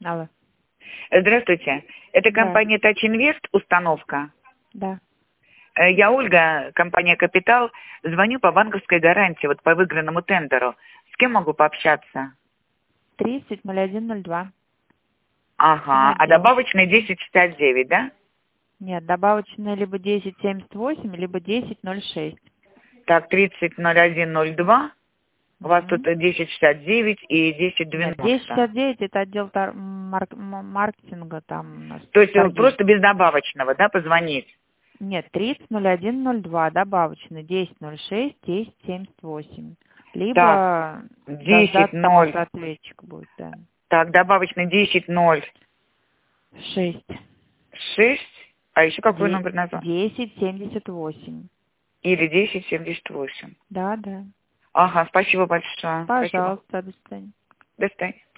Алло. Здравствуйте. Это Да. компания Touch Invest, установка. Да. Я Ольга, компания «Капитал». Звоню по банковской гарантии, вот по выигранному тендеру. С кем могу пообщаться? 30-01-02. Ага. А Финотдел. добавочный 1069, да? Нет, добавочные либо 1078, либо 1006. Так, 300102. У вас тут Мгм. 1069 и Нет, 1090. 1069 это отдел маркетинга, там у нас То есть торги. просто без добавочного, да, позвонить? Нет, 30-01-02, добавочный 1006, 1078. Так, Либо 10 дождаться там 0. автоответчик будет, да. Так, добавочный 10 0 6. 6. А еще какой номер назвал? 1078. Или 1078. Да, да. Ага, спасибо большое. Спасибо. Пожалуйста, до свидания. До свидания.